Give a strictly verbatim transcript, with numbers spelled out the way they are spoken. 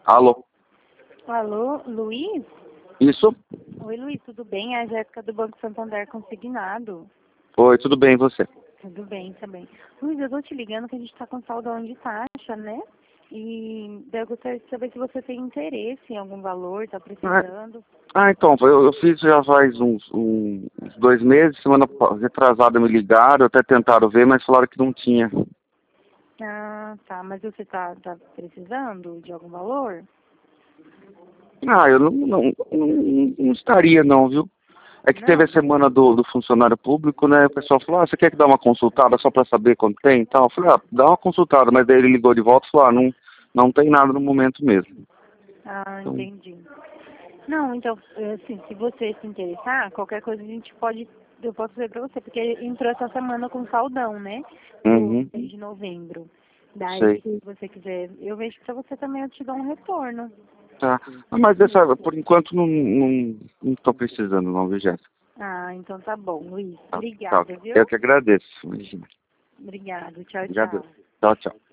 Alô? Alô, Luiz? Isso? Oi, Luiz, tudo bem? É a Jéssica do Banco Santander Consignado. Oi, tudo bem, e você? Tudo bem também. Luiz, eu tô te ligando que a gente tá com saudão de taxa, né? E daí eu gostaria de saber se você tem interesse em algum valor, tá precisando. Ah, então, eu, eu fiz já faz uns, uns dois meses, semana pa- retrasada me ligaram, até tentaram ver, mas falaram que não tinha. Ah, tá. Mas você tá, tá precisando de algum valor? Ah, eu não, não, não, não estaria não, viu? É que teve a Não? semana do, do funcionário público, né? O pessoal falou, ah, você quer que dá uma consultada só para saber quanto tem e tal? Eu falei, ah, dá uma consultada, mas daí ele ligou de volta e falou, ah, não, não tem nada no momento mesmo. Ah, Então, entendi. Não, então, assim, se você se interessar, qualquer coisa a gente pode, eu posso ver pra você, porque entrou essa semana com saudão, né? Do uhum, mês de novembro. Daí, sei. se você quiser, eu vejo pra você também, eu te dou um retorno. Tá. Ah, mas dessa, por enquanto não, não, não tô precisando não, viu, Jéssica? Ah, então tá bom, Luiz. Tá, tá. Obrigada, Eu viu? que agradeço, imagina. Obrigada. Tchau, Obrigado. tchau. Tchau, tchau.